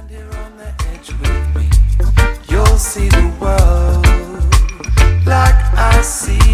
here on the edge with me. You'll see the world like I see